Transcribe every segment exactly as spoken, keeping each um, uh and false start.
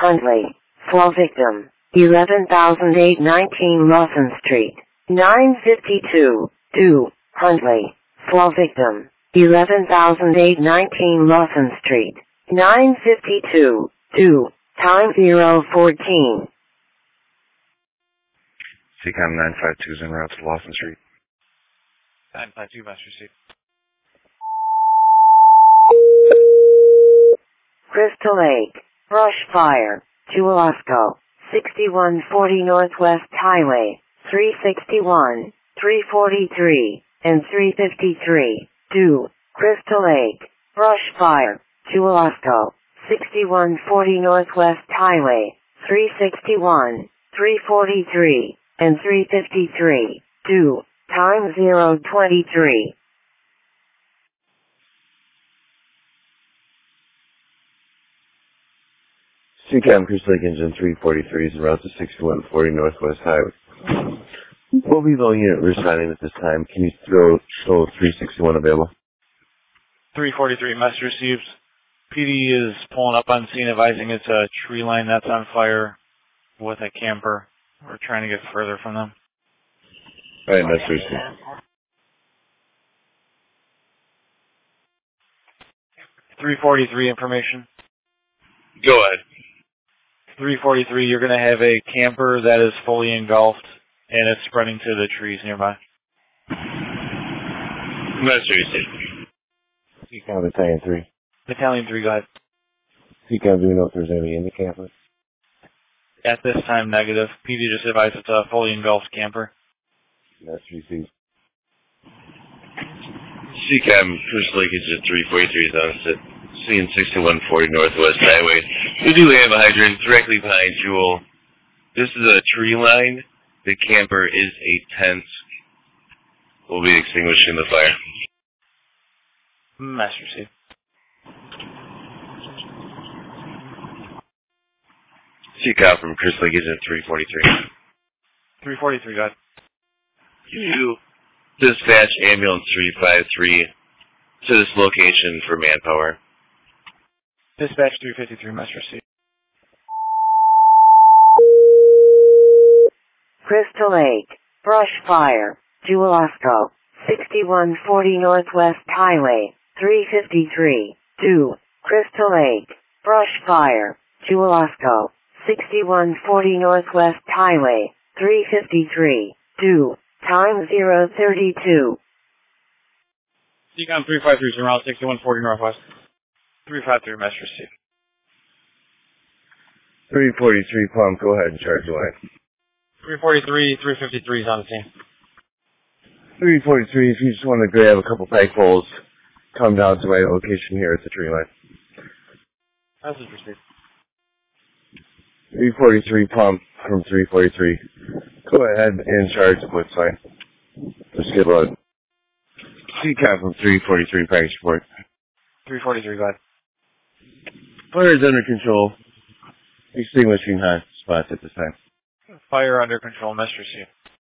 Huntley. Slow victim. eleven thousand eight hundred nineteen Lawson Street. nine fifty-two. two. Huntley. Slow victim. eleven thousand eight hundred nineteen Lawson Street. nine fifty-two. two. Time zero fourteen. C COM nine five two is en route to Lawson Street. nine five two, Master Receive. Crystal Lake. Brush fire. Chewasco. sixty-one forty Northwest Highway. three sixty-one, three forty-three, and three fifty-three. two. Crystal Lake. Brush fire. Chewasco. sixty-one forty Northwest Highway. three sixty-one, three forty-three, and three fifty-three. two. Time zero twenty-three. C COM Crystal Lake Engine three forty-three is en route to sixty-one forty Northwest Highway. What Revo unit we're signing at this time? Can you throw show three sixty-one available? three forty-three, Master Received. P D is pulling up on scene, advising it's a tree line that's on fire with a camper. We're trying to get further from them. All right, Master Received. three forty-three information. Go ahead. three forty-three, you're going to have a camper that is fully engulfed and it's spreading to the trees nearby. Master Received. C COM Battalion three. Battalion three, go ahead. C COM, do we know if there's any in the camper? At this time, negative. P D just advised it's a fully engulfed camper. Master Received. C COM Crystal Lake Engine three forty-three is on set. Scene sixty-one forty Northwest Highway. We do have a hydrant directly behind Jewel. This is a tree line. The camper is a tent. We'll be extinguishing the fire. Master Receive. C COM from Crystal Lake Engine three forty-three. three forty-three, go ahead. You dispatch ambulance three five three to this location for manpower. Dispatch three fifty-three, Master Receive. Crystal Lake. Brush fire. Chewasco. sixty-one forty Northwest Highway. three fifty-three. two. Crystal Lake. Brush fire. Chewasco. sixty-one forty Northwest Highway. three fifty-three. two. Time zero thirty-two. C COM three five three is around sixty-one forty Northwest. three five three, Master Receive. three forty-three, Plum, go ahead and charge the line. three forty-three, three fifty-three is on the scene. three forty-three, if you just want to grab a couple flagpoles, come down to my location here at the tree line. Message received. three forty-three, Plum, from three forty-three. Go ahead and charge the blitz line. Let's get loaded. C COM from three forty-three, practice report. three forty-three, go ahead. Fire is under control. Extinguishing hot spots at this time. Fire under control, Master Receive.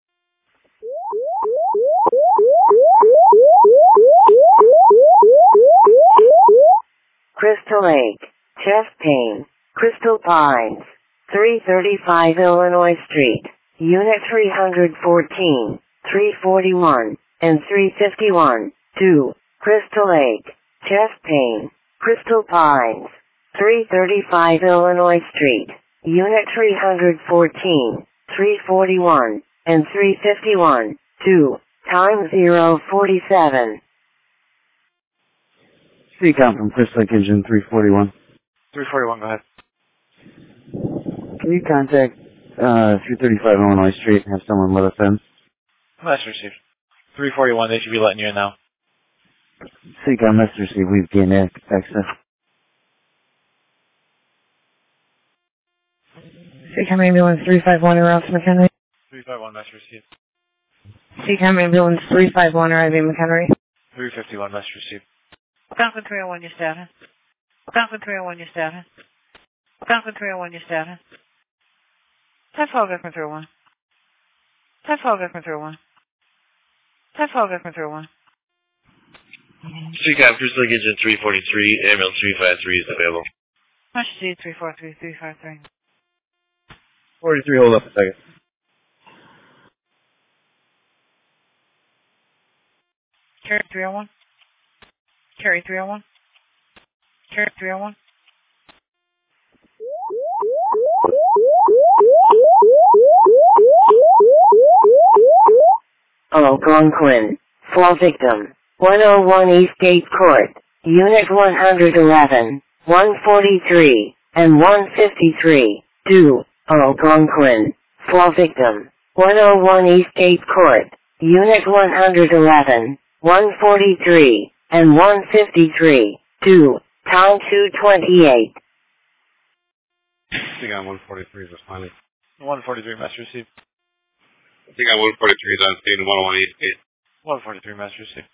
Crystal Lake. Chest pain. Crystal Pines. three thirty-five Illinois Street. Unit three fourteen, three forty-one, and three fifty-one. two. Crystal Lake. Chest pain. Crystal Pines. three thirty-five Illinois Street. Unit three fourteen, three forty-one, and three fifty-one. two. Time zero forty-seven. C COM from Crystal Lake Engine three forty-one. three forty-one, go ahead. Can you contact uh, three thirty-five Illinois Street and have someone let us in? Master Receive. three forty-one, they should be letting you in now. C COM, Master Receive, we've gained access. C COM Ambulance three five one, aroused McHenry. three five one, Master Receive. C COM Ambulance three five one, arriving McHenry. three fifty-one, Master Receive. Falcon three oh one, your status. Falcon three oh one, your status. Falcon three oh one, your status. ten twelve, Vikram three oh one. ten twelve, Vikram three oh one. ten twelve, Vikram three oh one. C COM Crystal Lake Engine three forty-three, ambulance three five three is available. Message received three four three three five three. forty-three, hold up a second. Carry three oh one. Carry three oh one. Carry three oh one. Algonquin. Fall victim. one oh one Eastgate Court. Unit one eleven, one forty-three, and one fifty-three. Do. Algonquin. Fall victim. one oh one Eastgate Court. Unit one eleven, one forty-three, and one fifty-three. Do. Time two twenty-eight. I think on one forty-three is responding. one forty-three, message received. I think on one forty-three is on scene, one oh one Eastgate. one forty-three, message received.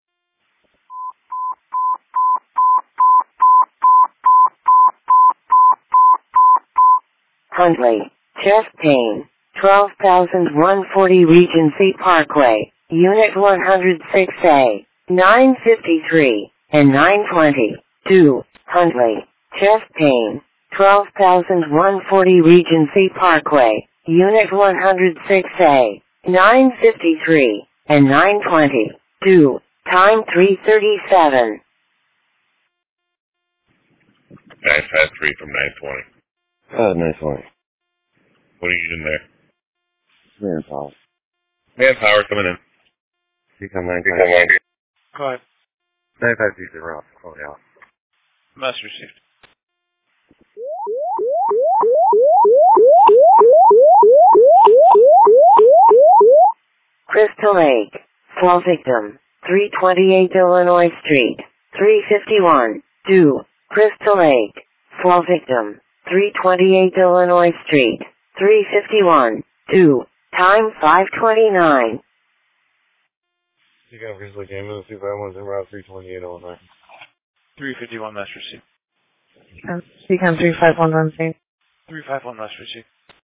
Huntley. Chest pain. twelve thousand one hundred forty Regency Parkway. Unit one oh six A. nine fifty-three and nine twenty. Do. Huntley. Chest pain. twelve thousand one hundred forty Regency Parkway. Unit one oh six A. nine fifty-three and nine twenty. Do. Time three thirty-seven. nine five three from nine twenty. Uh, nice one. What are you doing there? Manpower. Manpower coming in. Become nine five two. Go ahead. nine five two zero. Oh, yeah. Message received. Crystal Lake. Fall victim. three twenty-eight Illinois Street. three fifty-one. Do. Crystal Lake. Fall victim. three twenty-eight Illinois Street. three fifty-one. Do. Time five twenty-nine. You got Grizzly Game in the two five ones in Route three twenty-eight Illinois. three fifty-one, message received. Uh, Speaking three five one one scene. three five one, message received.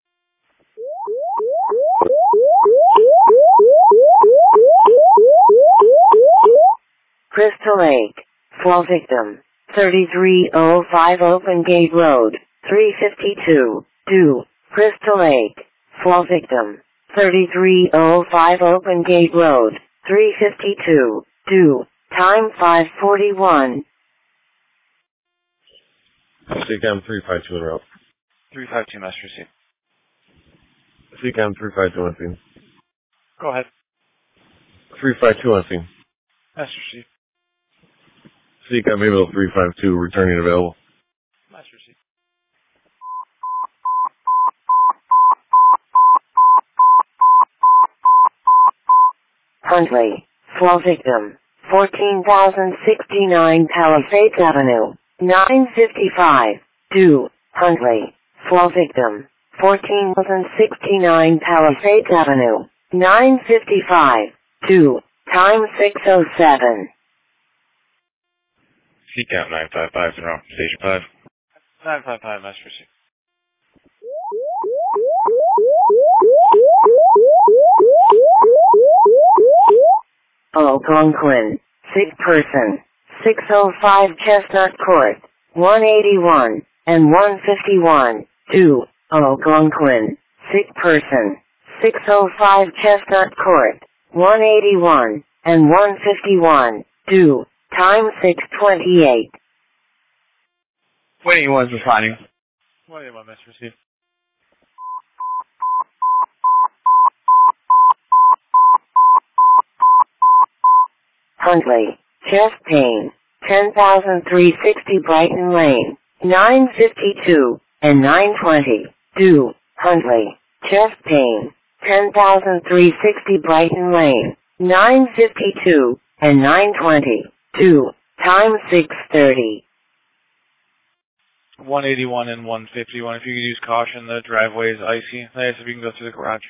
Crystal Lake. Fall victim. thirty-three oh five Open Gate Road. three fifty-two. Do. Crystal Lake. Fall victim. thirty-three oh five Open Gate Road. three fifty-two. Do. Time five forty-one. C CAM three five two in route. three five two, message received. C CAM three five two on scene. Go ahead. three five two on scene. Message received. C CAM Able three five two returning available. Message received. Huntley. Fall victim. fourteen thousand sixty-nine Palisades Avenue. nine fifty-five. Do. Huntley. Fall victim. fourteen thousand sixty-nine Palisades Avenue. nine fifty-five. Do. Time six oh seven. C CAM nine five five in route, station five. nine five five, message received. Algonquin. Sick person. six oh five Chestnut Court. one eighty-one and one fifty-one. Do. Algonquin. Sick person. six oh five Chestnut Court. one eighty-one and one fifty-one. Do. Time six twenty-eight. one eighty-one's responding. one eighty-one, message received. Huntley. Chest pain. ten thousand three hundred sixty Brighton Lane. nine fifty-two and nine twenty. Do. Huntley. Chest pain. ten thousand three hundred sixty Brighton Lane. nine fifty-two and nine twenty. Do. Time six thirty. one eighty-one and one fifty-one. If you could use caution, the driveway is icy. Nice if you can go through the garage.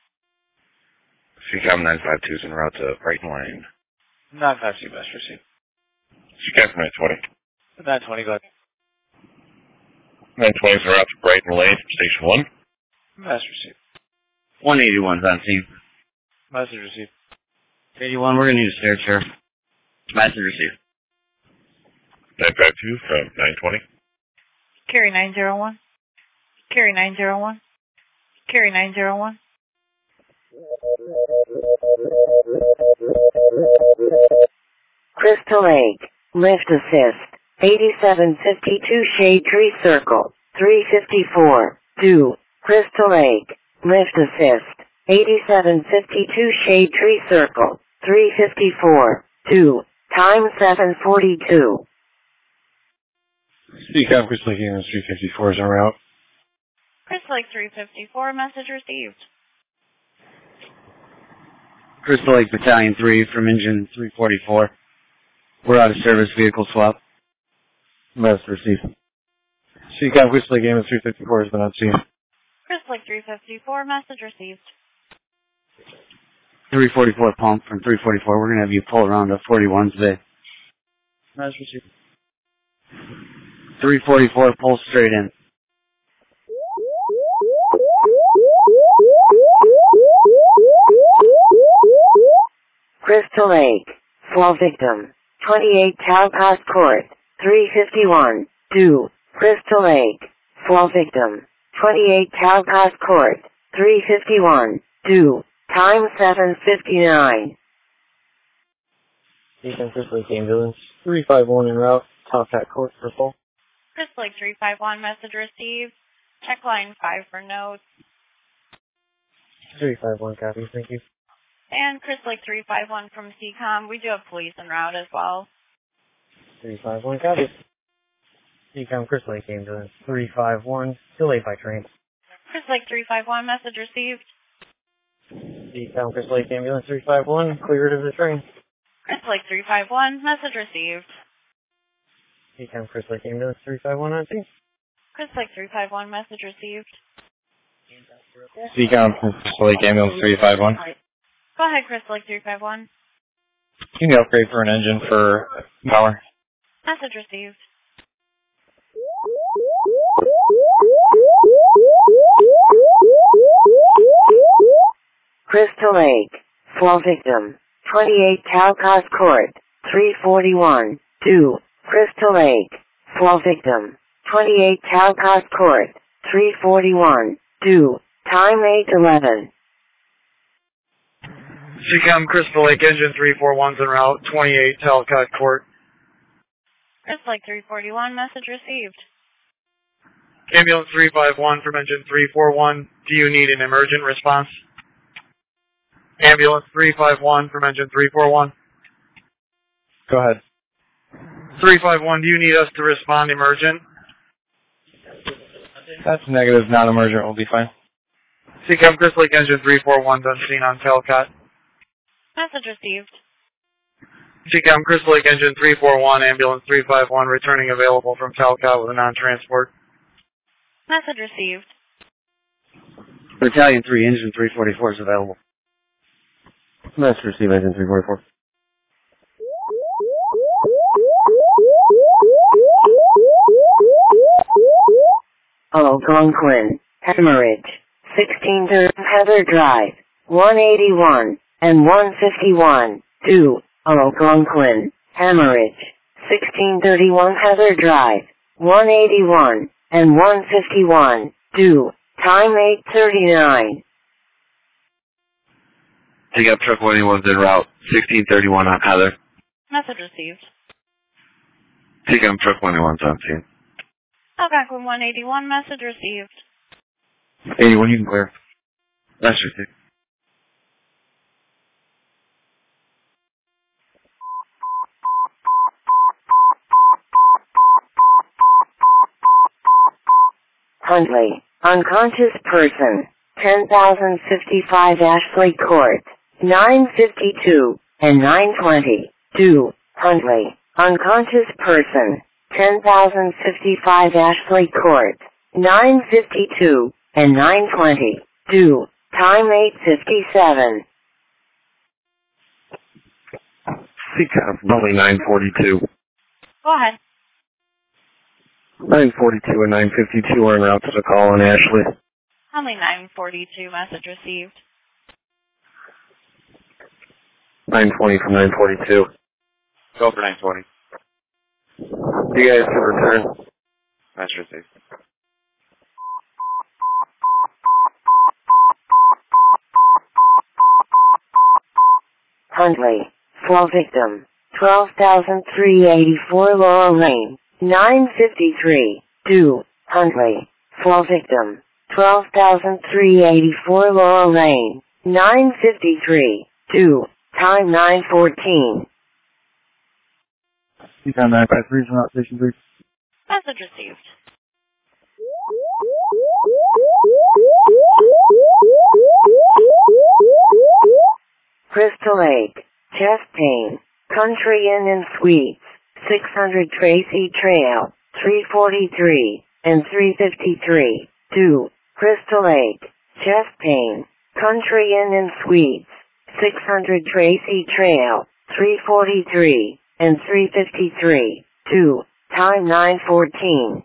C CAM nine five two is en route to Brighton Lane. nine five two, message received. C CAM nine twenty. nine twenty, go ahead. nine twenty is en route to Brighton Lane from station one. Message received. one eighty-one's on scene. Message received. eighty-one, we're going to need a stair chair. Message received. nine five two from nine twenty. Carry nine zero one. Carry nine zero one. Carry nine zero one. Crystal Lake, lift assist, eighty-seven fifty-two Shade Tree Circle, three fifty-four, two, Crystal Lake, lift assist, eighty-seven fifty-two Shade Tree Circle, three fifty-four, two, time seven forty-two. Speaker, Crystal Lake Ambulance three fifty-four is en route. Crystal Lake three fifty-four, message received. Crystal Lake Battalion three from engine three forty-four. We're out of service, vehicle swap. Message received. Speaker, Crystal Lake Ambulance three fifty-four has been on scene. Crystal Lake three fifty-four, message received. three forty-four pump from three forty-four. We're going to have you pull around to forty-one today. Message received. three forty-four, pull straight in. Crystal Lake, fall victim, twenty-eight Talcott Court, three fifty-one, two, Crystal Lake, fall victim, twenty-eight Talcott Court, three fifty-one, two, time seven fifty-nine. Speaker, Crystal Lake Ambulance three five one en route, Talcott Court for full. Crystal Lake three five one, message received. Check line five for notes. three five one, copy, thank you. And Crystal Lake three five one from C COM. We do have police en route as well. three five one, copy. C COM, Crystal Lake Ambulance three five one, delayed by train. Crystal Lake three five one, message received. C COM, Crystal Lake Ambulance three five one, cleared of the train. Crystal Lake three five one, message received. C COM, Crystal Lake Ambulance three five one on scene. Crystal Lake three five one, message received. C COM, Crystal Lake Ambulance three five one. Go ahead, Crystal Lake three five one. Can you upgrade for an engine for power? Message received. Crystal Lake, fall victim, twenty-eight Talcott Court, three forty-one, two, Crystal Lake, fall victim, twenty-eight Talcott Court, three forty-one, two, time eight eleven. C COM, Crystal Lake Engine three forty-one's en route, twenty-eight Talcott Court. Crystal Lake three forty-one, message received. Ambulance three five one from Engine three forty-one, do you need an emergent response? Ambulance three five one from Engine three forty-one. Go ahead. three five one, do you need us to respond emergent? That's negative, non-emergent, will be fine. C COM, Crystal Lake Engine three forty-one's on scene on Talcott. Message received. C COM, Crystal Lake Engine three forty-one, Ambulance three five one, returning available from Talcott with a non-transport. Message received. Battalion three, engine three forty-four is available. Message received, engine three forty-four. Algonquin, Hemorrhage, sixteen Durham Heather Drive, one eighty-one, and one fifty-one, two, Algonquin, Hemorrhage, sixteen thirty-one Heather Drive, one eighty-one, and one fifty-one, two, time eight thirty-nine. Take up truck one eighty-one's en route, sixteen thirty-one on Heather. Message received. Take up truck one eighty-one's on scene. Algonquin one eighty-one, message received. eighty-one, you can clear. That's received. Huntley, unconscious person, ten thousand fifty-five Ashley Court, nine fifty-two, and nine twenty, two, Huntley, unconscious person, ten thousand fifty-five Ashley Court, nine fifty-two, and nine twenty, two, time eight fifty-seven. C COM, only nine forty-two. Go ahead. nine forty-two and nine fifty-two are en route to the call on Ashley. Only nine forty-two, message received. nine twenty from nine forty-two. Go for nine twenty. You guys can return. Message received. Huntley. Fall victim. twelve thousand three hundred eighty-four Laurel Lane. nine fifty-three. two. Huntley. Fall victim. twelve thousand three hundred eighty-four Laurel Lane. nine fifty-three. two. Time nine fourteen. Econ nine five three is not station three. Message received. Crystal Lake. Chest pain. Country Inn and Suites. six hundred Tracy Trail. three forty-three and three fifty-three. two. Crystal Lake. Chest pain. Country Inn and Suites. six hundred Tracy Trail. three forty-three and three fifty-three. two. Time nine fourteen.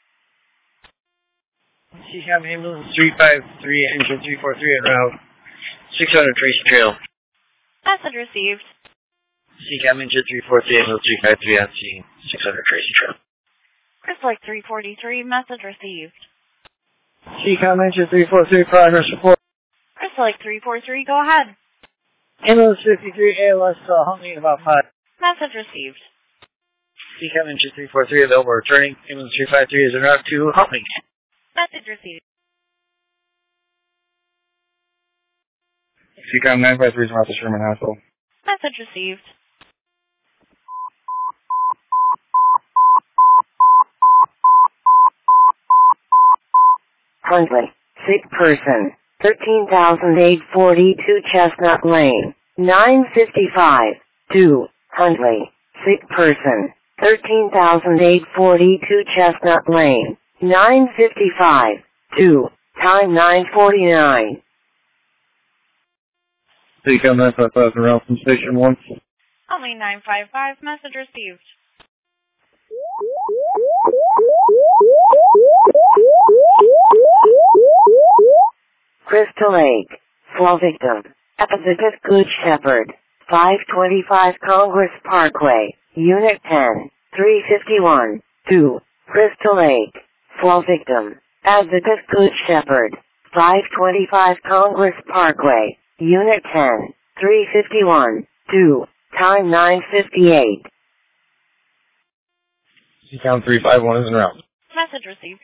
C CAM ambulance three five three, engine three four three at route six hundred Tracy Trail. Message received. C CAM engine three four three, ambulance three five three on scene, six hundred Tracy Trail. Crystal Lake three forty-three, message received. C CAM engine three four three, progress report. Crystal Lake three forty-three, go ahead. Ambulance fifty-three, A L S, uh, Huntley, about five. Message received. C CAM engine three four three, available returning. Ambulance three five three is en route to Huntley. Message received. C COM nine five three is out to Sherman Hospital. Message received. Huntley. Sick person. thirteen thousand eight hundred forty-two Chestnut Lane. nine fifty-five. two. Huntley. Sick person. thirteen thousand eight hundred forty-two Chestnut Lane. nine fifty-five. two. Time nine forty-nine. C COM nine five five is around from station one. Only nine five five, message received. Crystal Lake. Fall victim. Epizicus Good Shepherd. five twenty-five Congress Parkway. Unit ten. three fifty-one. two. Crystal Lake. Fall victim. Epizicus Good Shepherd. five twenty-five Congress Parkway. Unit ten. three fifty-one. two. Time nine fifty-eight. C COM three five one is en route. Message received.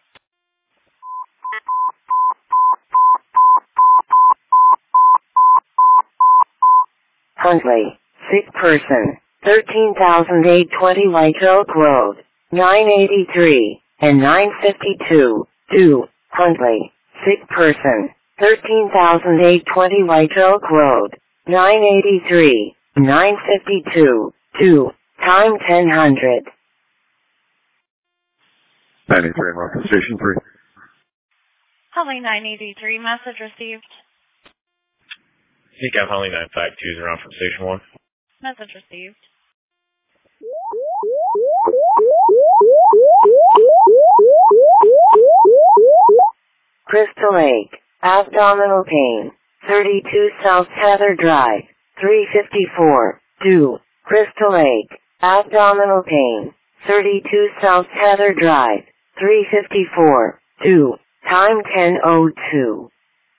Huntley. Sick person. thirteen thousand eight hundred twenty White Oak Road. nine eighty-three and nine fifty-two. two. Huntley. Sick person. thirteen thousand eight hundred twenty White Oak Road. nine eighty-three, nine fifty-two. two. Time ten hundred. ninety-three en route from station three. Huntley nine eighty-three, message received. C COM Huntley nine five two is around from station one. Message received. Crystal Lake. Abdominal pain. thirty-two South Heather Drive. three fifty-four. two. Crystal Lake. Abdominal pain. thirty-two South Heather Drive. three fifty-four. two. Time ten oh two.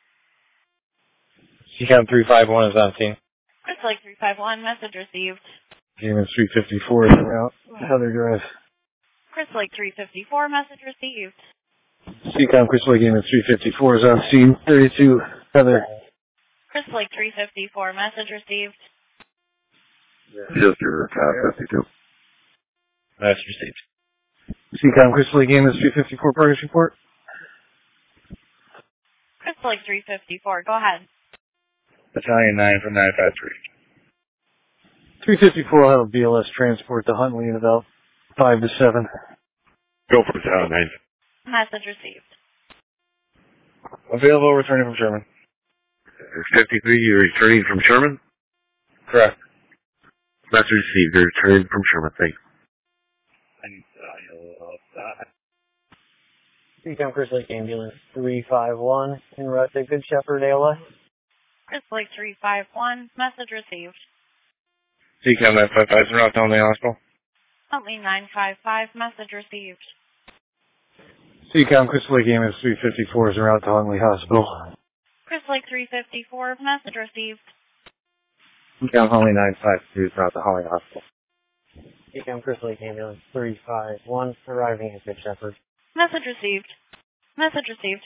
C COM three five one is on scene. Crystal Lake three five one, message received. Gaming three fifty-four is en route. Heather Drive. Crystal Lake three fifty-four, message received. C COM Crystal Lake Gaming three fifty-four is on scene. thirty-two Heather. Crystal Lake three fifty-four, message received. Just your uh, fifty-two. Message received. C COM Crystal Lake Gaming three fifty-four progress report. Crystal Lake three fifty-four, go ahead. Battalion nine from nine five three. three fifty-four will have a B L S transport to Huntley in about five to seven. Go for Battalion nine. Message received. Available returning from Sherman. fifty-three, you're returning from Sherman? Correct. Message received, you're returning from Sherman, thanks. C COM Crystal Lake Ambulance three five one, en route to Good Shepherd A L S. Crystal Lake three five one, message received. C COM nine five five is en route to Huntley Hospital. Huntley nine five five, message received. Seacom, Crystal Lake A M S three fifty-four is en route to Huntley Hospital. Crystal Lake three fifty-four, message received. Seacom, Huntley nine five two is en route to Huntley Hospital. Seacom, Crystal Lake Ambulance three five one, arriving at Good Shepherd. Message received. Message received.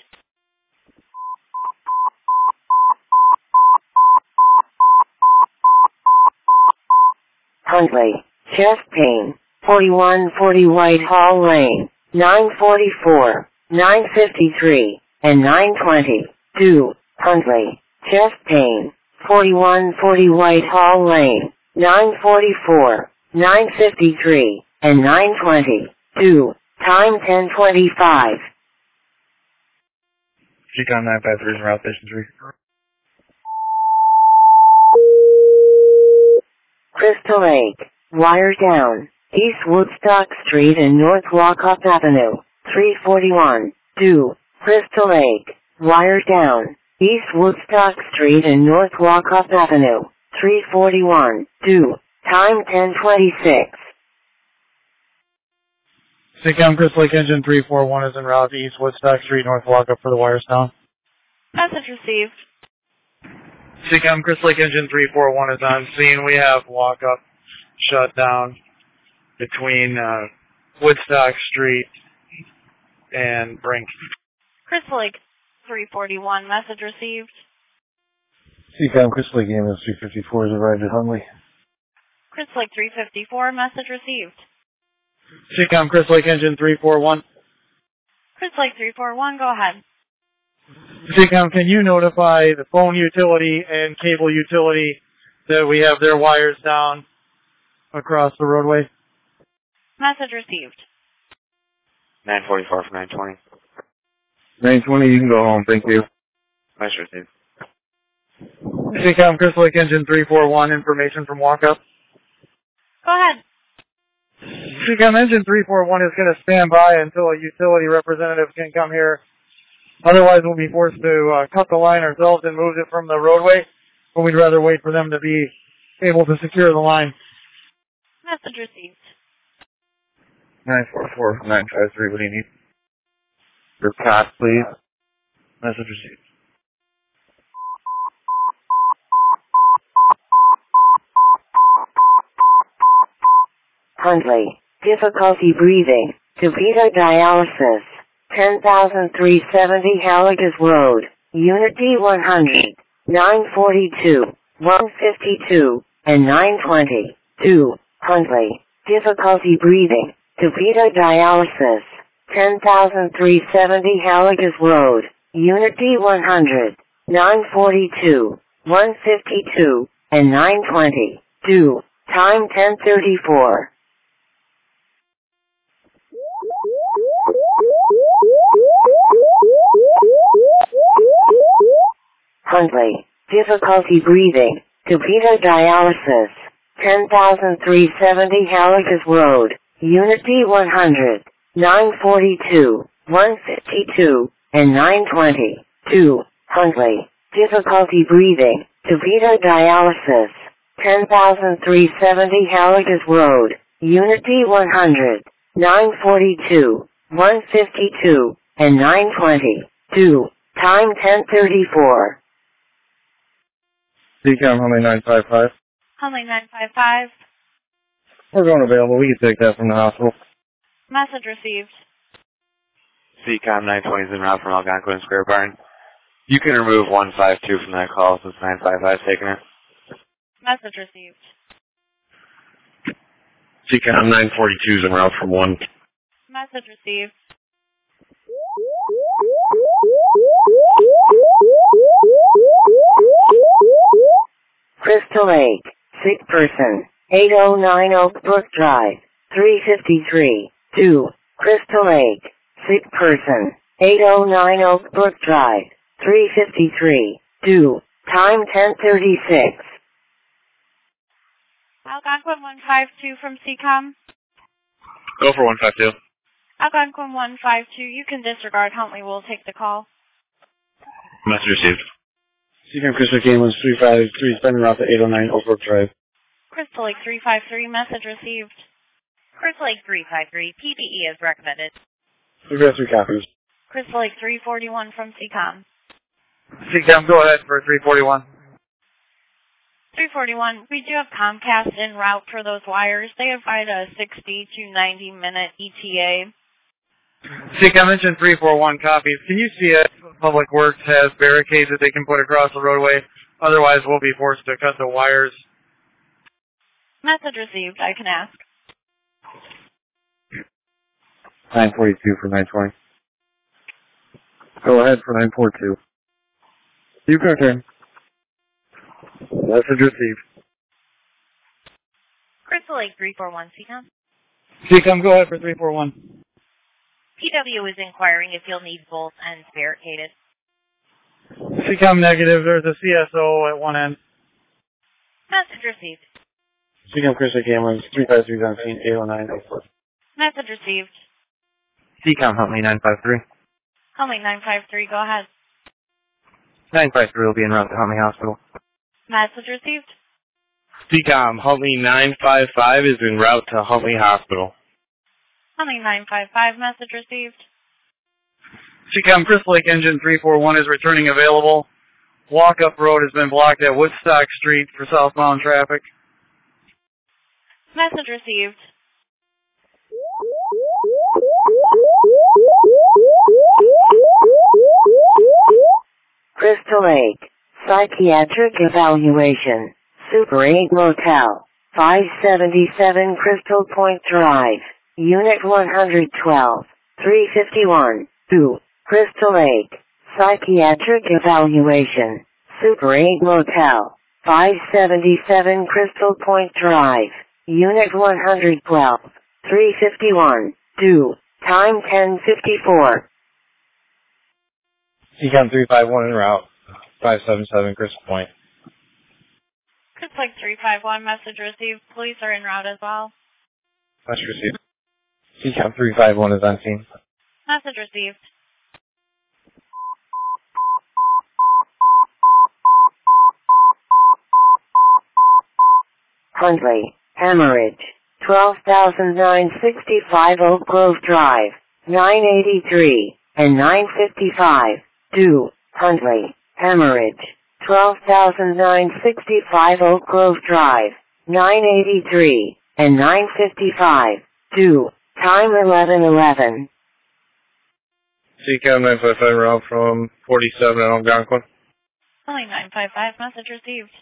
Huntley, chest pain, forty-one forty Whitehall Lane, nine forty-four, nine fifty-three, and nine twenty-two. Huntley, chest pain, forty-one forty Whitehall Lane, nine forty-four, nine fifty-three, and nine twenty-two. Time ten twenty-five. Seacom nine five three is en route station three. Crystal Lake, wire down, East Woodstock Street and North Walkup Avenue, three forty-one, two. Crystal Lake, wire down, East Woodstock Street and North Walkup Avenue, three forty-one, two. Time ten twenty-six. Seacom, Crystal Lake Engine three four one is en route to East Woodstock Street, North Walkup for the wires down. Message received. Seacom, Crystal Lake Engine three four one is on scene. We have walk-up shut down between uh, Woodstock Street and Brink. Crystal Lake three forty-one, message received. Seacom, Crystal Lake A M S three fifty-four is arrived at Huntley. Crystal Lake three fifty-four, message received. Seacom, Crystal Lake Engine three four one. Crystal Lake three four one, go ahead. Seacom, can you notify the phone utility and cable utility that we have their wires down across the roadway? Message received. nine forty-four for nine twenty. nine twenty, you can go home, thank you. Message received. Seacom, Crystal Lake Engine three four one, information from walk-up. Go ahead. Seacom, Engine three four one is going to stand by until a utility representative can come here. Otherwise, we'll be forced to uh, cut the line ourselves and move it from the roadway, but we'd rather wait for them to be able to secure the line. Message received. nine four four, nine five three, what do you need? Your pass, please. Message received. Huntley, difficulty breathing, DeVita dialysis, ten thousand three hundred seventy Halligas Road, Unit D one hundred, nine forty-two, one fifty-two, and nine twenty-two. Huntley, difficulty breathing, DeVita dialysis, ten thousand three hundred seventy Halligas Road, Unit D one hundred, nine forty-two, one fifty-two, and nine twenty-two. Time ten thirty-four. Huntley, difficulty breathing, DeVita dialysis, ten thousand three hundred seventy Halligas Road, Unit D one hundred, nine forty-two, one fifty-two, and nine twenty-two. Huntley, difficulty breathing, DeVita dialysis, ten thousand three hundred seventy Halligas Road, Unit D one hundred, nine forty-two, one fifty-two, and nine twenty-two. Time ten thirty-four. Seacom, Huntley nine five five. Huntley nine five five. We're going available. We can take that from the hospital. Message received. Seacom nine twenty is en route from Algonquin Square Barn. You can remove one five two from that call since nine five five is taking it. Message received. Seacom nine forty-two is en route from one. Message received. Crystal Lake, sick person, eight oh nine Oak Brook Drive, three fifty-three, two. Crystal Lake, sick person, eight oh nine Oak Brook Drive, three fifty-three, two. Time ten thirty-six. Algonquin one five two from Seacom. Go for one five two. Algonquin one five two, you can disregard. Huntley will take the call. Message received. Seacom, Crystal Lake Ambulance three five three is en route to eight oh nine Oak Brook Drive. Crystal Lake three five three, message received. Crystal Lake three five three, P P E is recommended. We've got three copies. Crystal Lake three forty-one from C COM. C COM, go ahead for three forty-one. three forty-one, we do have Comcast en route for those wires. They provide a sixty to ninety minute E T A. C COM mentioned three forty-one copies. Can you see if Public Works has barricades that they can put across the roadway? Otherwise, we'll be forced to cut the wires. Message received. I can ask. nine forty-two for nine twenty. Go ahead for nine forty-two. You can turn. Message received. Crystal Lake three forty-one, C COM. C COM, go ahead for three forty-one. P W is inquiring if you'll need both ends barricaded. C COM negative. There's a C S O at one end. Message received. C COM Crystal Cameras, three five three on scene, eight oh nine. Message received. C COM, help me nine five three. Helmy nine five three, go ahead. nine five three will be en route to Helmy Hospital. Message received. C COM, Huntley nine five five is en route to Huntley Hospital. Helmy nine five five, message received. C COM Crystal Lake Engine three forty-one is returning available. Walk-up road has been blocked at Woodstock Street for southbound traffic. Message received. Crystal Lake, Psychiatric Evaluation, Super eight Motel, five seventy-seven Crystal Point Drive, Unit one twelve, three fifty-one, two, Crystal Lake, Psychiatric Evaluation, Super eight Motel, five seventy-seven Crystal Point Drive, Unit one twelve, three fifty-one, two, time ten fifty-four. C COM three five one en route, five seventy-seven Crystal Point. Crystal Lake three five one, message received. Police are en route as well. Message received. C COM three five one is on scene. Message received. Huntley, hemorrhage, twelve thousand nine hundred sixty-five Oak Grove Drive, nine eighty-three, and nine fifty-five, two, Huntley, hemorrhage, twelve thousand nine hundred sixty-five Oak Grove Drive, nine eighty-three, and nine fifty-five, two, time eleven eleven. C COM nine five five route from forty-seven in Algonquin. Helmy nine five five, message received.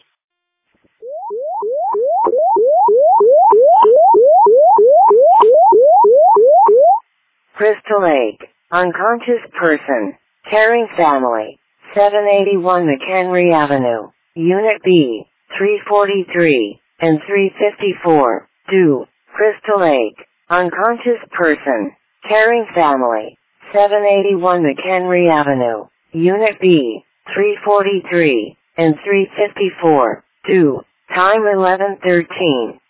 Crystal Lake, unconscious person, caring family, seven eighty-one McHenry Avenue, Unit B, three forty-three, and three fifty-four, two, Crystal Lake, unconscious person, caring family, seven eighty-one McHenry Avenue, Unit B, three forty-three, and three fifty-four, two, time eleven thirteen.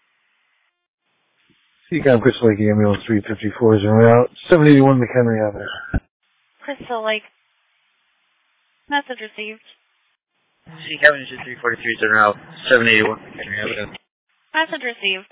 C COM Crystal Lake Ambulance three fifty-four is en route, seven eighty-one McHenry Avenue. Crystal Lake, message received. C COM Engine three forty-three is en route, seven eighty-one McHenry Avenue. Message received.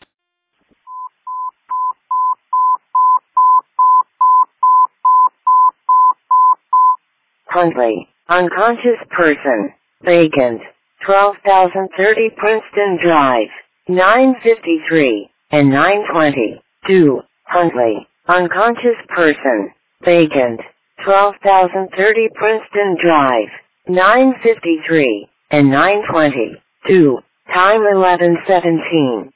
Huntley, unconscious person, vacant, twelve thousand thirty Princeton Drive, nine fifty-three, and nine twenty, two, Huntley, unconscious person, vacant, twelve thousand thirty Princeton Drive, nine fifty-three, and nine twenty, two, time eleven seventeen.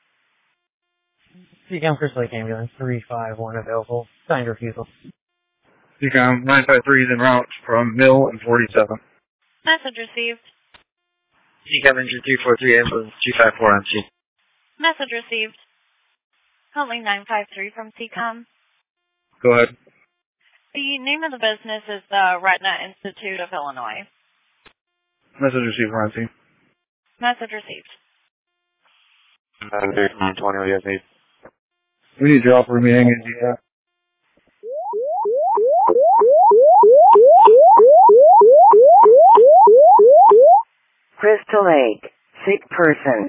C COM Crystal Lake Ambulance three five one available, signed refusal. C COM nine five three is en route from Mill and forty-seven. Message received. C COM Engine three forty-three ambulance two five four on scene. Message received. Helmy nine five three from C COM. Go ahead. The name of the business is the Retina Institute of Illinois. Message received, we're on scene. Message received. nine twenty, what do you guys need? We need your offer to me hanging in the Crystal Lake, sick person,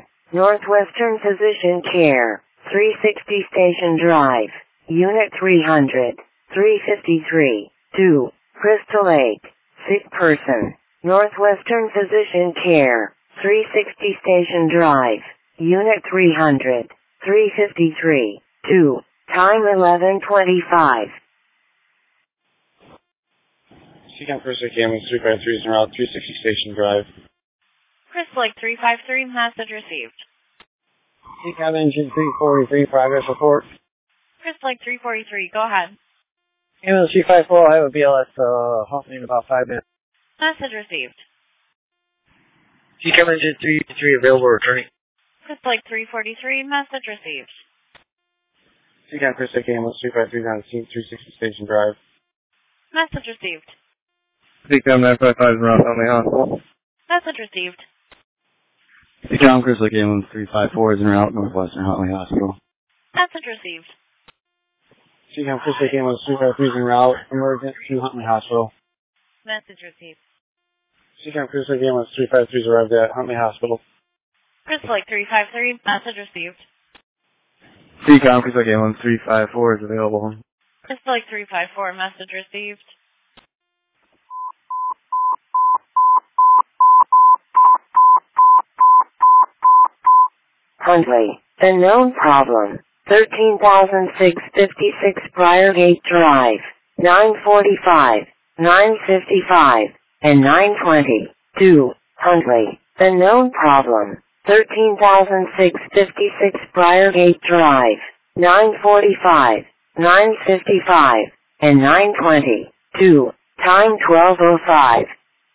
Northwestern Physician Care, three sixty Station Drive, Unit three hundred, three fifty-three, two, Crystal Lake, sick person, Northwestern Physician Care, three sixty Station Drive, Unit three hundred, three fifty-three, two, time eleven twenty-five. Seacom Crystal Lake Ambulance three five three is en route, three sixty Station Drive. Crystal Lake three five three, message received. Seacom Engine three forty-three, progress report. Crystal Lake three forty-three, go ahead. Ambulance three five four, I have a B L S uh, halting in about five minutes. Message received. Seacom Engine three fifty-three, available returning. Crystal Lake three forty-three, message received. Seacom Crystal Lake Ambulance three five three on the scene, three sixty Station Drive. Message received. Seacom nine five five is around Huntley Hospital. Message received. Seacom Crystal Lake Ambulance three five four is en route, Northwestern Huntley Hospital. Message received. Seacom Crystal Lake Ambulance three five three is en route, emergent to Huntley Hospital. Message received. Seacom Crystal Lake Ambulance three five three is arrived at Huntley Hospital. Crystal Lake three five three, message received. Seacom Crystal Lake Ambulance three five four is available. Crystal Lake three five four, message received. Huntley, the known problem, thirteen thousand six hundred fifty-six Briargate Drive, nine forty-five, nine fifty-five, and nine twenty. two. Huntley, the known problem, thirteen thousand six hundred fifty-six Briargate Drive, nine forty-five, nine fifty-five, and nine twenty. two. Time twelve oh five.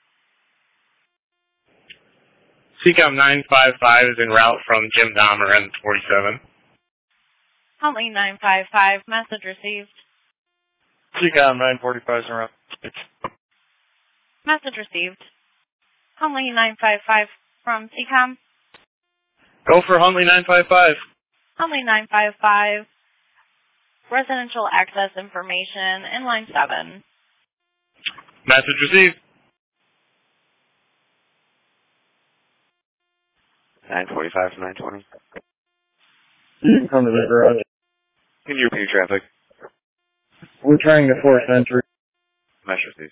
Seacom nine five five is en route from Jim Dahmer and forty-seven. Huntley nine five five, message received. Seacom nine forty-five is en route. Message received. Huntley nine five five from Seacom. Go for Huntley nine five five. Huntley nine five five. Residential access information in line seven. Message received. nine forty-five to nine twenty. Come to the garage. Can you repeat your traffic? We're trying to force entry. Message received.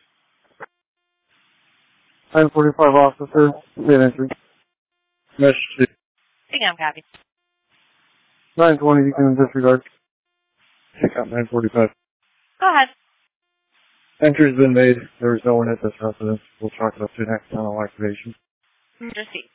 nine forty-five officer, mid entry. Message received. Seacom copy. nine twenty, you can disregard. Check out nine forty-five. Go ahead. Entry's been made. There is no one at this residence. We'll chalk it up to an accidental activation. Received.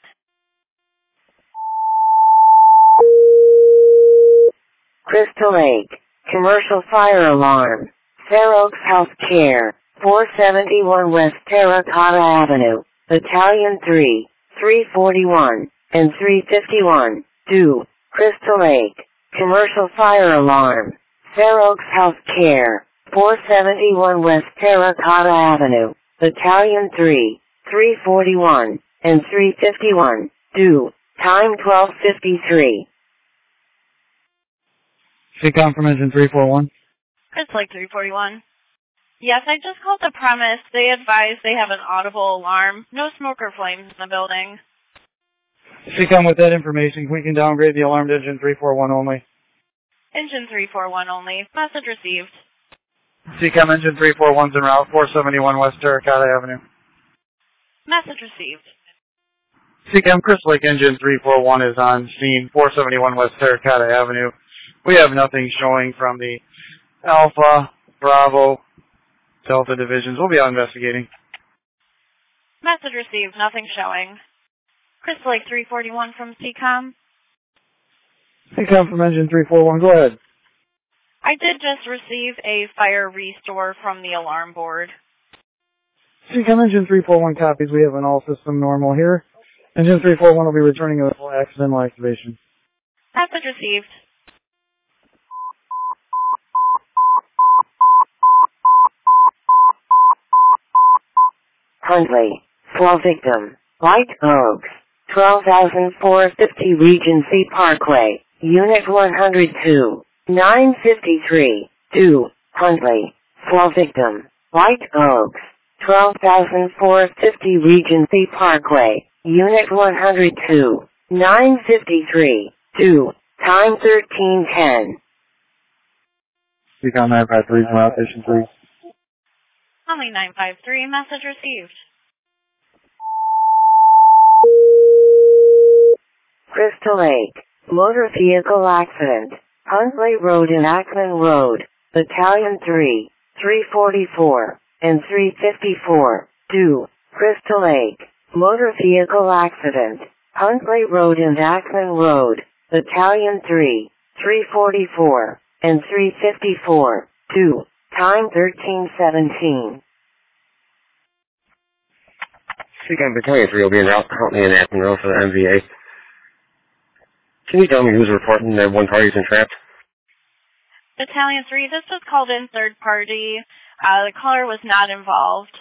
Crystal Lake, commercial fire alarm, Fair Oaks Health Care, four seventy-one West Terracotta Avenue, Battalion three, three forty-one, and three fifty-one. two. Crystal Lake, commercial fire alarm, Fair Oaks Health Care, four seventy-one West Terracotta Avenue, Battalion three, three forty-one, and three fifty-one. two. Time twelve fifty-three. Seacom from engine three four one. Crystal Lake three forty-one. Yes, I just called the premise. They advise they have an audible alarm. No smoke or flames in the building. Seacom, with that information, we can downgrade the alarm to engine three four one only. Engine three four one only. Message received. Seacom engine three four one's en route, four seventy-one West Terracotta Avenue. Message received. Seacom Crystal Lake engine three four one is on scene, four seventy-one West Terracotta Avenue. We have nothing showing from the Alpha, Bravo, Delta divisions. We'll be out investigating. Message received. Nothing showing. Crystal Lake three forty-one from Seacom. Seacom from engine three four one, go ahead. I did just receive a fire restore from the alarm board. Seacom engine three four one copies. We have an all system normal here. Engine three four one will be returning a full accidental activation. Message received. Huntley, slow victim, White Oaks, twelve thousand four hundred fifty Regency Parkway, Unit one hundred two, nine fifty-three. two. Huntley, slow victim, White Oaks, twelve thousand four hundred fifty Regency Parkway, Unit one hundred two, nine fifty-three. two. Time thirteen ten. Seacom nine five three is en route, station three. Holly nine five three, message received. Crystal Lake, motor vehicle accident, Huntley Road and Ackman Road, Battalion three, three forty-four, and three fifty-four, due, Crystal Lake, motor vehicle accident, Huntley Road and Ackman Road, Battalion three, three forty-four, and three fifty-four, due, time thirteen seventeen. Seacom Battalion three will be en route, Huntley and Ackman Road for the M V A. Can you tell me who's reporting that one party's entrapped? Battalion three, this was called in third party. Uh, the caller was not involved.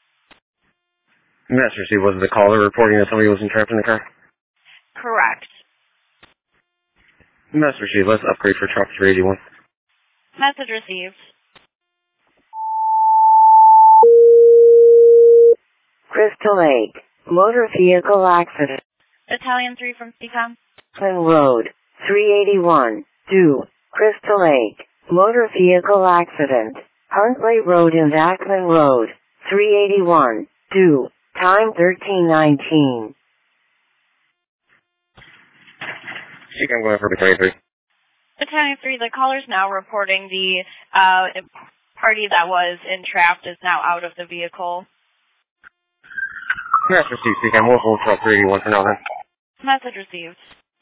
Master C, was the caller reporting that somebody was entrapped in the car? Correct. Master C, let's upgrade for truck three eighty-one. Message received. Crystal Lake, motor vehicle accident, Battalion three from Seacom. Ackman Road, three eighty-one, due, Crystal Lake, motor vehicle accident, Huntley Road and Ackman Road, three eighty-one, due, time thirteen nineteen. Seacom going for Battalion three. Battalion three, the caller's now reporting the uh, party that was entrapped is now out of the vehicle. Master C, Seacom, we'll hold truck three eighty-one for now then. Message received.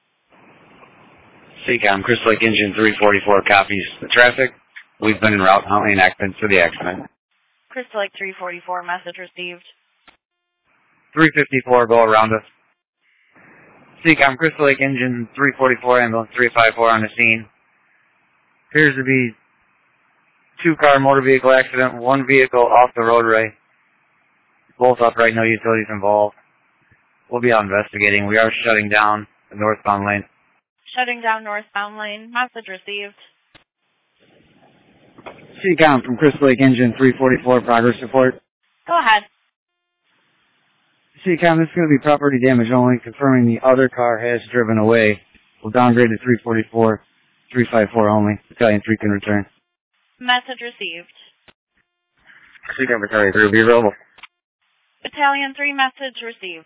Seacom, Crystal Lake Engine three forty-four copies the traffic. We've been en route, Huntley and Ackman for the accident. Crystal Lake three forty-four, message received. three fifty-four, go around us. Seacom, Crystal Lake Engine three forty-four, ambulance three five four on the scene. Appears to be two-car motor vehicle accident, one vehicle off the roadway. Both upright, no utilities involved. We'll be out investigating. We are shutting down the northbound lane. Shutting down northbound lane, message received. Seacom from Crystal Lake Engine three forty-four, progress report. Go ahead. Seacom, this is going to be property damage only, confirming the other car has driven away. We'll downgrade to three forty-four, three five four only. Battalion three can return. Message received. Seacom Battalion three will be available. Battalion three, message received.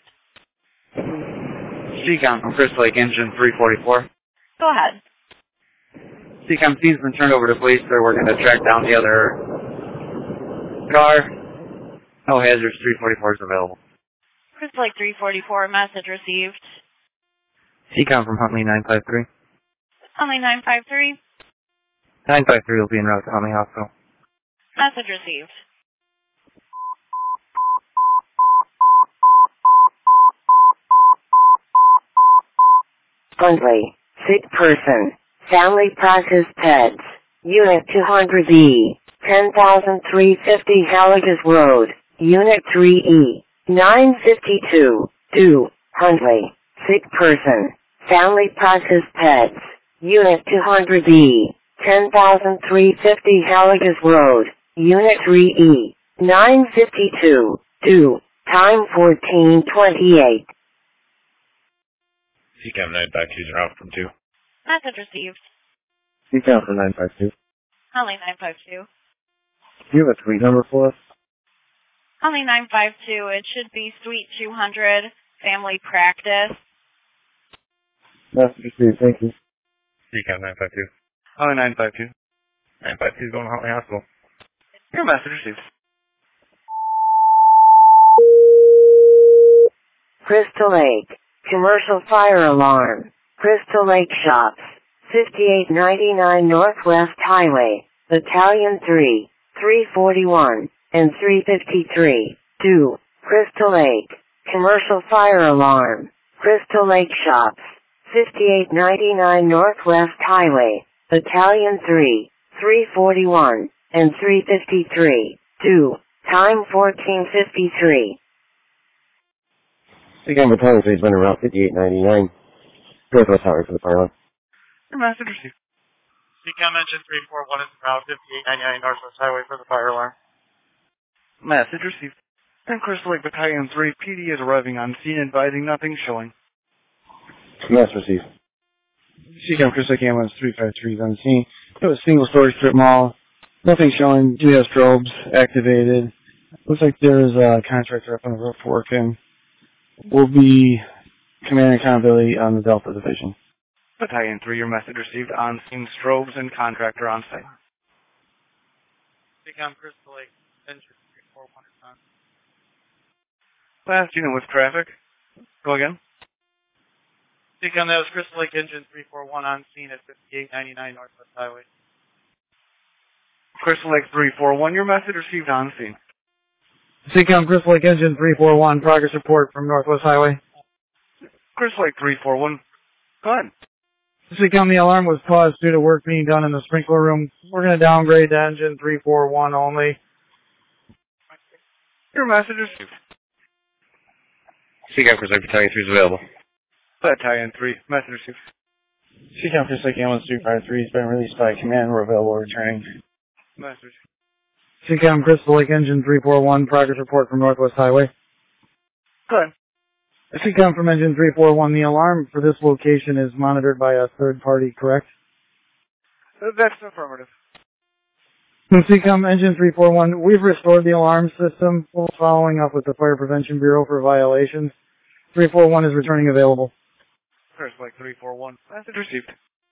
Seacom from Crystal Lake Engine three forty-four. Go ahead. Seacom scene's been turned over to police. They're working to track down the other car. No hazards, three forty-four is available. Crystal Lake three forty-four, message received. Seacom from Huntley nine five three. Huntley nine five three, nine five three will be en route to Huntley Hospital. message received. Huntley, sick person, family practice pets, Unit two hundred E, ten thousand three hundred fifty Halliges Road, Unit three E, nine fifty-two, due, Huntley, sick person, family practice pets, Unit two hundred E, ten thousand three hundred fifty Halliges Road, Unit three E, nine fifty-two, due, time fourteen twenty-eight. Seacom nine five two is en route from two. Message received. Seacom from nine five two. Huntley nine five two. Do you have a suite number for us? Huntley nine five two, it should be Suite two hundred, Family Practice. Message received, thank you. Seacom nine five two. Huntley nine five two. nine five two is going to Huntley Hospital. Your message received. Crystal Lake, commercial fire alarm, Crystal Lake Shops, fifty-eight ninety-nine Northwest Highway, Battalion three, three forty-one, and three fifty-three, due, Crystal Lake, commercial fire alarm, Crystal Lake Shops, fifty-eight ninety-nine Northwest Highway, Battalion three, three forty-one, and three fifty-three, due, time fourteen fifty-three. Seacom Battalion three has been en route fifty-eight ninety-nine. Northwest Highway for the fire alarm. Your message received. Seacom Engine three four one is en route fifty-eight ninety-nine Northwest Highway for the fire alarm. Message received. And Crystal Lake Battalion three, P D is arriving on scene advising nothing showing. Message received. Seacom Crystal Lake Ambulance three five three is on the scene. It was a single story strip mall. Nothing showing. Do have strobes activated. Looks like there's a contractor up on the roof working. We'll be command accountability on the Delta Division. Battalion three, your message received on scene, strobes and contractor on site. Become Crystal Lake, engine three four one is on. Last unit with traffic. Go again. Become that was Crystal Lake engine three four one on scene at fifty-eight ninety-nine Northwest Highway. Crystal Lake three four one, your message received on scene. Seacom Crystal Lake engine three four one, progress report from Northwest Highway. Crystal Lake three four one, go ahead. Seacom, the alarm was paused due to work being done in the sprinkler room. We're going to downgrade to engine three four one only. Your message received. Seacom Crystal Lake Battalion three is available. Battalion three, message received. Seacom Crystal Lake ambulance two five three has been released by command. We're available returning. Message. Seacom Crystal Lake engine three four one, progress report from Northwest Highway. Go ahead. Seacom from engine three four one, the alarm for this location is monitored by a third party, correct? That's affirmative. Seacom engine three four one, we've restored the alarm system. We're following up with the Fire Prevention Bureau for violations. three four one is returning available. Crystal Lake three four one, message received.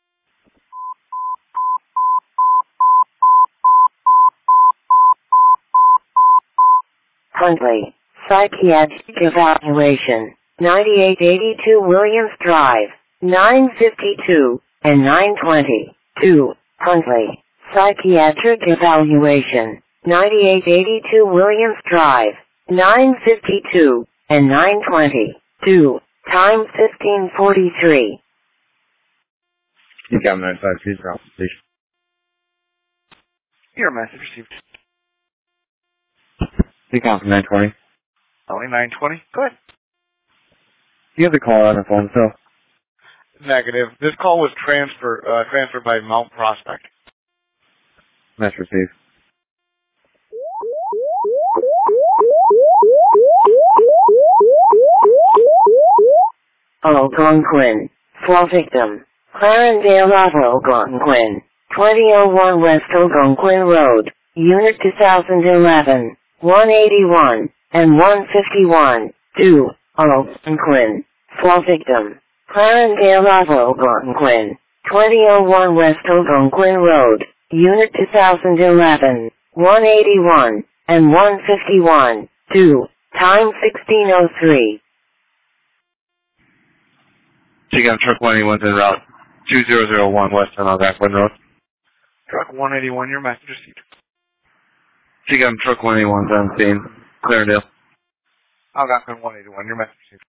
Huntley, psychiatric evaluation, ninety-eight eighty-two Williams Drive, nine fifty-two and nine twenty-two, Huntley, psychiatric evaluation, ninety-eight eighty-two Williams Drive, nine fifty-two and nine twenty-two, time fifteen forty-three. Seacom nine five three is ground station. Your message received. Seacom from nine twenty. Only nine twenty, go ahead. You have the call on the phone, so. Negative. This call was transfer, uh, transferred by Mount Prospect. Message received. Algonquin, fall victim, Clarendale Algonquin, twenty oh one West Algonquin Road, Unit two thousand eleven, one eighty-one, and one fifty-one, two, Algonquin, fall victim, Clarendale Algonquin, twenty oh one West Algonquin Road, Unit two thousand eleven, one eighty-one, and one fifty-one, two, time sixteen oh three. Seacom truck one eighty-one is en route two zero zero one West on Algonquin Road. Truck one eighty-one, your message received. Seacom truck one eighty-one is on scene, Clarendale. Algonquin one eighty-one, your message received.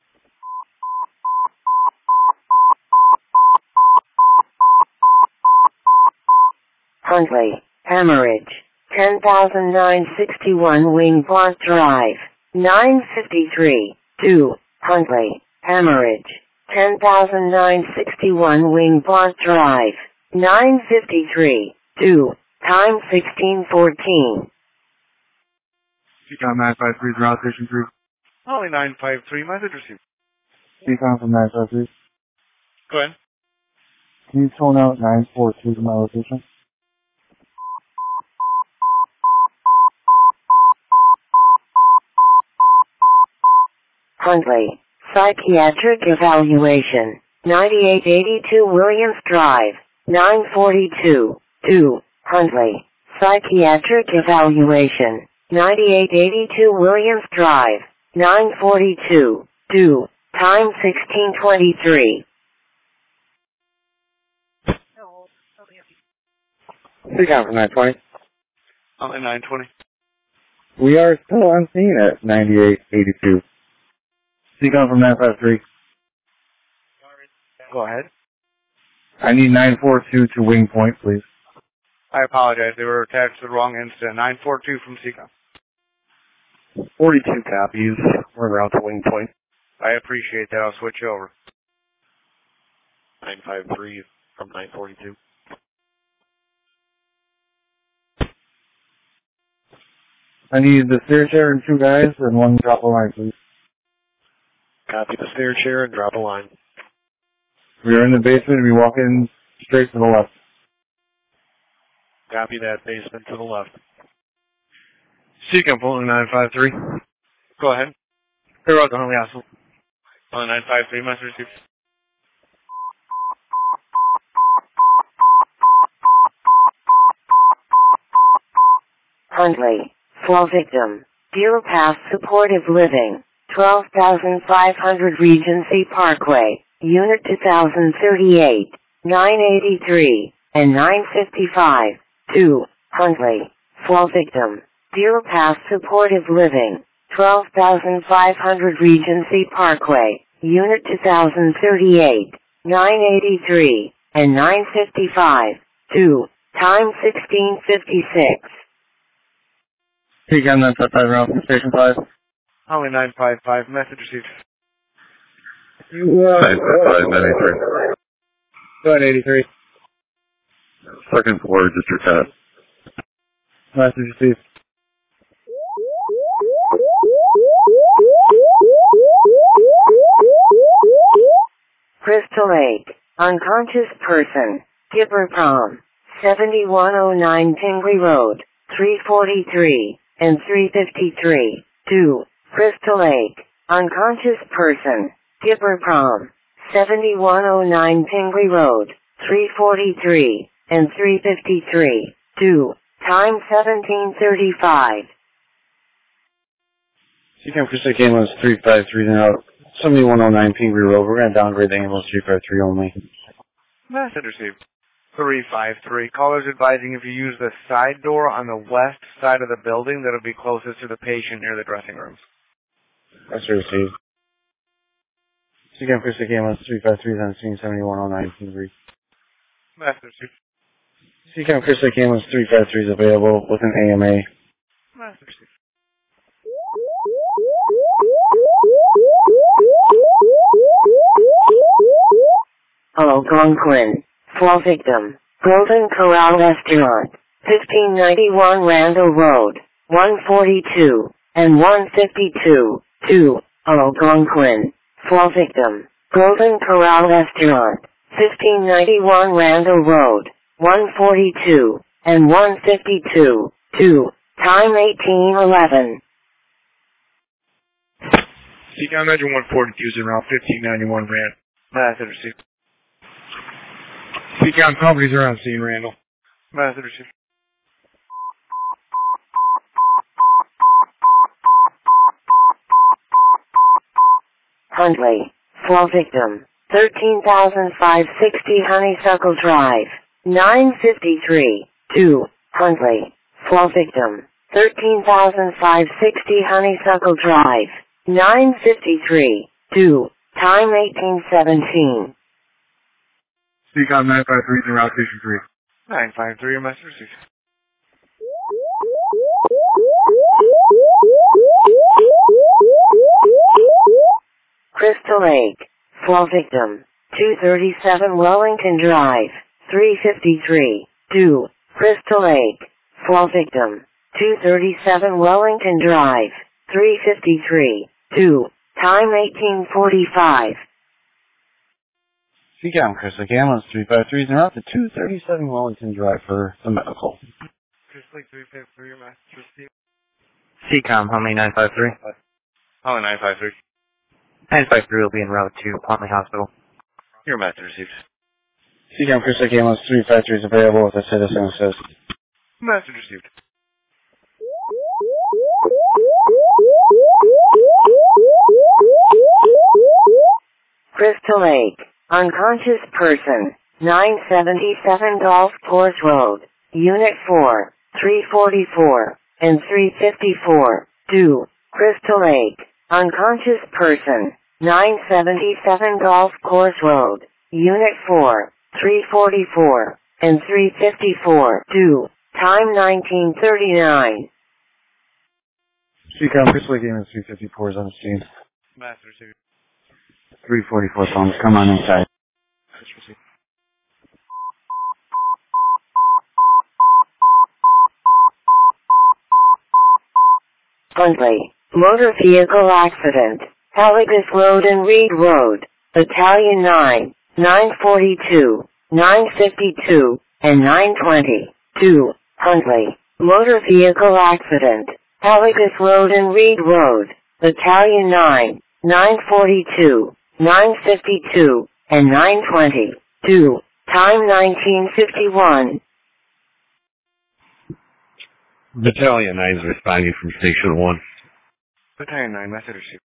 Huntley, hemorrhage, ten thousand nine sixty-one Wing Blunt Drive, nine fifty-three, two, Huntley, hemorrhage, ten thousand nine sixty-one Wing Blunt Drive, nine fifty-three, two, time sixteen fourteen. Seacom nine five three is route station three. Only nine five three, message received. Seacom from nine five three. Go ahead. Can you tone out nine four two to my location? Huntley, psychiatric evaluation, ninety-eight eighty-two Williams Drive, nine forty-two, two, Huntley, psychiatric evaluation, ninety-eight eighty-two Williams Drive, nine forty-two, two, time sixteen twenty-three. Seacom from nine twenty. Only nine twenty. We are still on scene at ninety-eight eighty-two. Seacom from nine five three. Go ahead. I need nine four two to wing point, please. I apologize. They were attached to the wrong incident. nine four two from Seacom. forty-two copies. We're en route to wing point. I appreciate that. I'll switch you over. nine five three from nine forty-two. I need the steer chair and two guys and one drop of line, please. Copy the stair chair and drop a line. We are in the basement and we walk in straight to the left. Copy that, basement to the left. Seacom Fulton nine five three. Go ahead. Clear out to Huntley Hospital. On nine five three, must receive. Huntley. Flow victim. Deer Path Supportive Living. twelve thousand five hundred Regency Parkway. Unit two thousand thirty-eight. nine eighty-three. And nine fifty-five. two. Huntley. Flow victim. Deer Path Supportive Living. twelve thousand five hundred Regency Parkway. Unit two thousand thirty-eight. nine eighty-three. And nine fifty-five. two. Time sixteen fifty-six. Seacom nine five five around from Station five. Holly nine five five, message received. nine five five, nine eighty-three. Go ahead, eighty-three. Second floor, District ten. Message received. Crystal Lake. Unconscious person. Gibber Prom. seventy-one oh nine Tingley Road. three forty-three. And three fifty-three. two. Crystal Lake. Unconscious person. Gibber Prom. seventy-one oh nine Tingley Road. three forty-three. And three fifty-three. two. Time seventeen thirty-five. Seacom Crystal Lake ambulance three five three now. seventy-one oh nine Pingree Road. We're going to downgrade the ambulance three five three only. Message received. three five three. Callers advising if you use the side door on the west side of the building, that'll be closest to the patient near the dressing rooms. Message received. Seacom Crystal Lake ambulance three five three is on scene seventy-one oh nine Pingree. Message received. Seacom Crystal Lake ambulance three five three is available with an A M A. Message received. Algonquin. Flow victim. Golden Corral Restaurant. fifteen ninety-one Randall Road. one forty-two. And one fifty-two. two. Algonquin. Flow victim. Golden Corral Restaurant. fifteen ninety-one Randall Road. one forty-two. And one fifty-two. two. Time eighteen eleven. Seacom Measure one forty-two is around fifteen ninety-one Rand. Message received. Seacom properties are on scene, Randall. Message received. Huntley. Flow victim. thirteen thousand five hundred sixty Honeysuckle Drive. nine fifty-three. two. Huntley. Flow victim. thirteen thousand five hundred sixty Honeysuckle Drive. nine fifty-three. two. Time eighteen seventeen. Seacom nine five three is in Route Station three. nine five three, your message received. Crystal Lake. Flow victim. two thirty-seven Wellington Drive. three fifty-three. two. Crystal Lake. Flow victim. two thirty-seven Wellington Drive. three fifty-three. two. Time eighteen forty-five. Seacom Crystal Lake ambulance three five three is in route to two thirty-seven Wellington Drive for the medical. Crystal Lake three five three, your message received. Seacom, Huntley nine five three. Holly nine five three. nine five three will be en route to Huntley Hospital. Your message received. Seacom Crystal Lake ambulance three five three is available with a citizen assist. Message received. Crystal Lake. Unconscious person. nine seventy-seven Golf Course Road. Unit four. three forty-four. And three fifty-four. two. Crystal Lake. Unconscious person. nine seventy-seven Golf Course Road. Unit four. three forty-four. And three fifty-four. two. Time nineteen thirty-nine. Seacom Crystal Lake ambulance three fifty-four is on the scene. Message received. three forty-four phones, come on inside. Message received. Huntley. Motor vehicle accident. Haligus Road and Reed Road. Battalion nine. nine forty-two. nine fifty-two. And nine twenty. two. Huntley. Motor vehicle accident. Heligus Road and Reed Road. Battalion nine, nine forty-two, nine fifty-two, and nine twenty-two. Time nineteen fifty-one. Battalion nine is responding from Station one. Battalion nine, message received.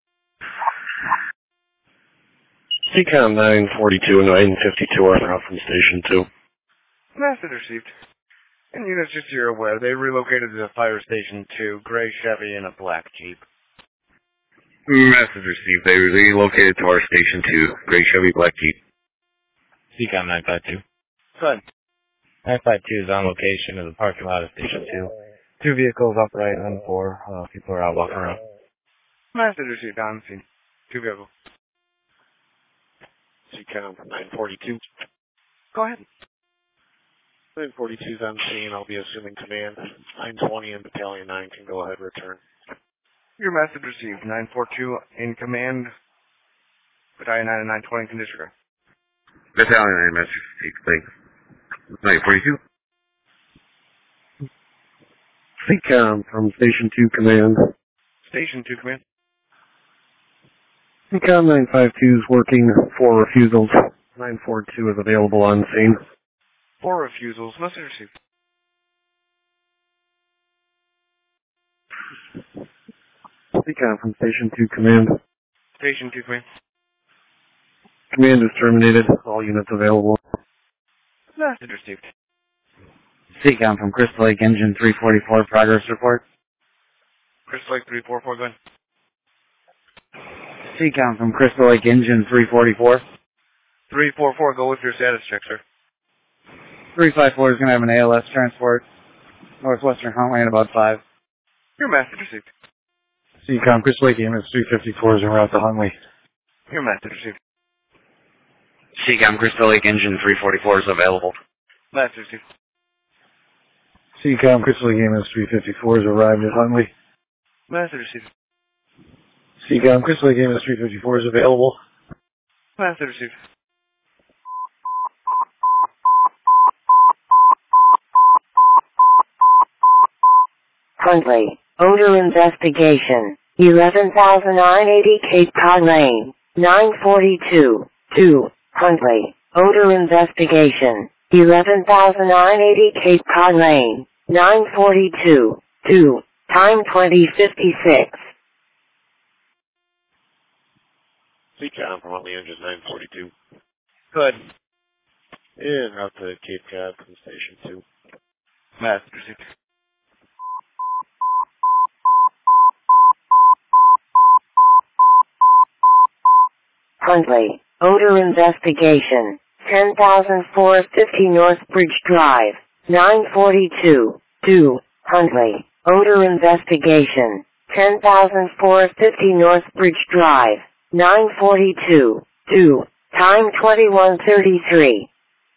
C COM nine forty-two and nine fifty-two are out from Station two. Message received. And units, just so you're aware, they relocated to the Fire Station two, gray Chevy and a black Jeep. Message received. They relocated to our Station two, gray Chevy, black Jeep. C COM nine five two. Good. nine five two is on location in the parking lot of Station two. Two vehicles upright on the floor. Uh, people are out walking around. Message received on scene. Two vehicles. C COM nine forty-two. Go ahead. nine forty-two is on scene. I'll be assuming command. nine twenty and Battalion nine can go ahead and return. Your message received. nine forty-two in command. Battalion nine and nine twenty can disregard. Battalion nine, message received. Thanks. nine forty-two. C COM from Station two command. Station two command. C COM nine five two is working for refusals. nine forty-two is available on scene. Four refusals. Message received. C COM from Station two command. Station two command. Command is terminated. All units available. Message received. C COM from Crystal Lake Engine three forty-four, progress report. Crystal Lake three forty-four, go ahead. C COM from Crystal Lake Engine three forty-four. three forty-four, go with your status check, sir. three five four is going to have an A L S transport. Northwestern Huntley at about five. Your message received. C COM, Crystal Lake E M S three fifty-four is en route to Huntley. Your message received. C COM, Crystal Lake Engine three forty-four is available. Message received. C COM, Crystal Lake E M S three fifty-four has arrived at Huntley. Message received. C COM, Crystal Lake E M S three fifty-four is available. Message received. Huntley. Odor investigation. eleven thousand nine hundred eighty Cape Cod Lane. nine forty-two. two. Huntley. Odor investigation. eleven thousand nine hundred eighty Cape Cod Lane. nine forty-two. two. Time twenty fifty-six. C COM from Huntley Engine nine forty-two. Good. En route to Cape Cod from Station two. Message received. Huntley. Odor investigation. ten thousand four hundred fifty North Bridge Drive. nine forty-two. two. Huntley. Odor investigation. ten thousand four hundred fifty North Bridge Drive. nine forty-two. two. Time twenty-one thirty-three.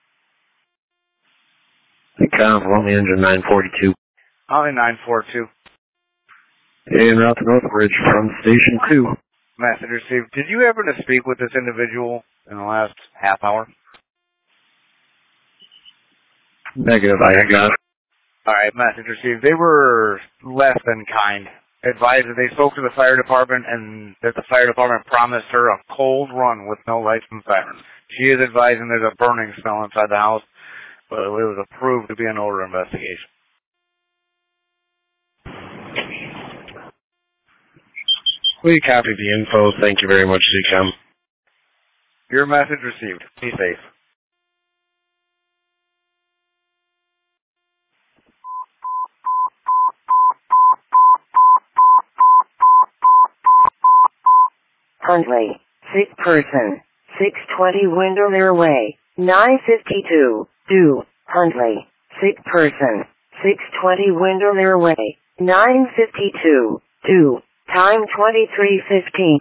C COM from Huntley Engine nine forty-two. Huntley nine forty-two. En route to North Bridge from Station two. Message received. Did you happen to speak with this individual in the last half hour? Negative, I have not. Alright, message received. They were less than kind. Advised that they spoke to the fire department and that the fire department promised her a cold run with no lights and sirens. She is advising there's a burning smell inside the house, but it was approved to be an odor investigation. We copied the info. Thank you very much, C COM. Your message received. Be safe. Huntley. Sick person. six twenty Windermere Way. nine fifty-two. two. Huntley. Sick person. six twenty Windermere Way. nine fifty-two. two. Time twenty-three fifteen.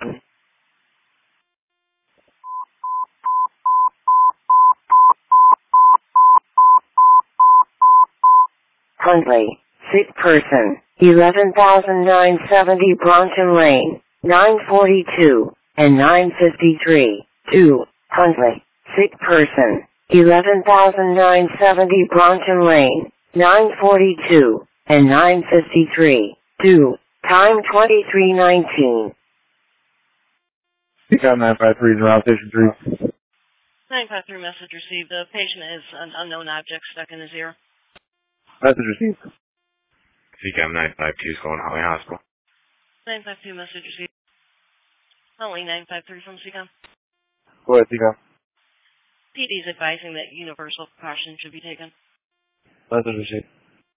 Huntley. Sick person. eleven thousand nine hundred seventy Bronson Lane. nine forty-two. And nine fifty-three. two. Huntley. Sick person. eleven thousand nine hundred seventy Bronson Lane. nine forty-two, and nine fifty-three. two. Time twenty-three nineteen. C COM nine five three is around station three. nine five three message received. The patient is an unknown object stuck in his ear. Message received. C COM nine five two is going to Holly Hospital. nine five two message received. Holly nine five three from C COM. Go ahead, C COM. P D is advising that universal precautions should be taken. Message received.